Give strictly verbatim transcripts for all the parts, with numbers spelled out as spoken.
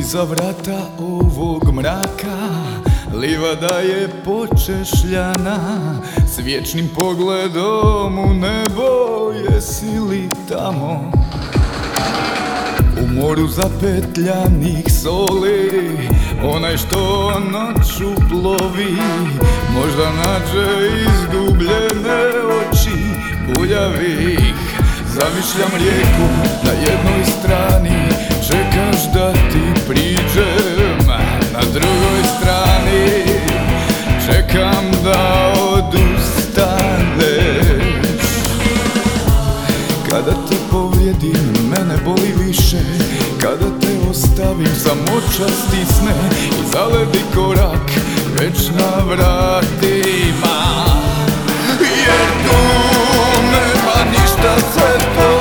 Iza vrata ovog mraka livada je počešljana, s vječnim pogledom u nebo. Jesi li tamo? U moru zapetljanih soli, onaj što noću plovi, možda nađe izgubljene oči buljavih. Zamišljam rijeku na jednoj strani, čekaš da ti priđem, na drugoj strani čekam da odustaneš. Kada te povrijedim, mene boli više, kada te ostavim, samoća stisne i zaledi korak već na vratima. Jer tu nema ništa sveto,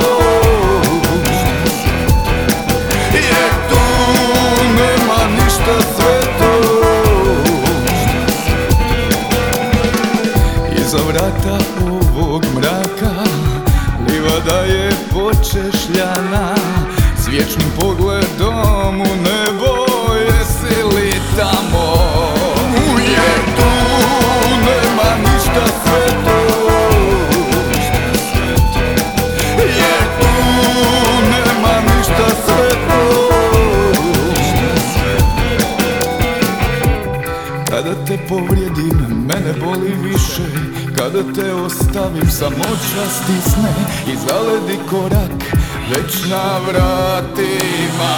jer tu nema ništa sveto. Iza vrata ovog mraka livada je počešljana, s vječnim pogledom u nebo. Jesi li tamo? Jer tu nema ništa sveto, jer tu nema ništa sveto. Kada te povrijedim, mene boli više, kada te ostavim, samoća stisne i zaledi korak već na vratima.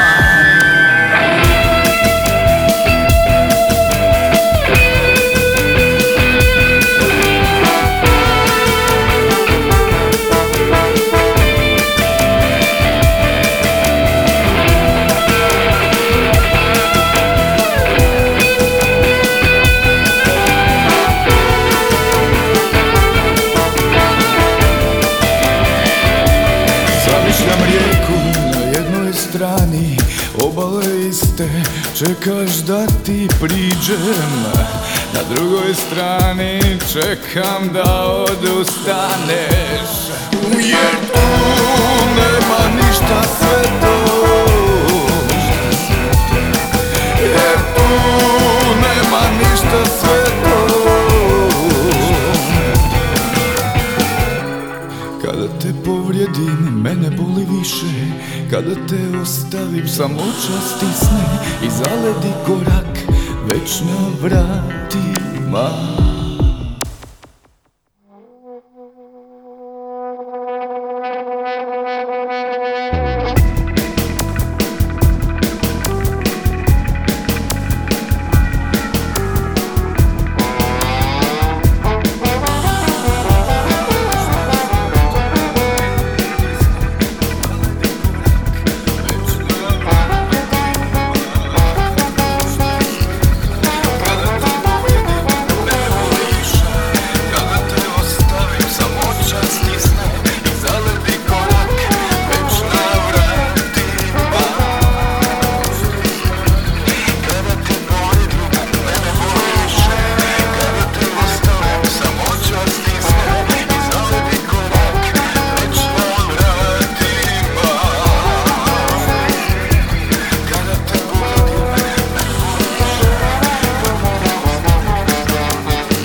Zamišljam rijeku na jednoj strani, obale iste, čekaš da ti priđem, na drugoj strani čekam da odustaneš. Jer tu nema ništa sveto, jer tu nema ništa sveto. Kada te povrijedim, mene boli više, kada te ostavim, samoća stisne i zaledi korak već na vratima.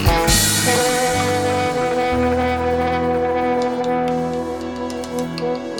Thank you.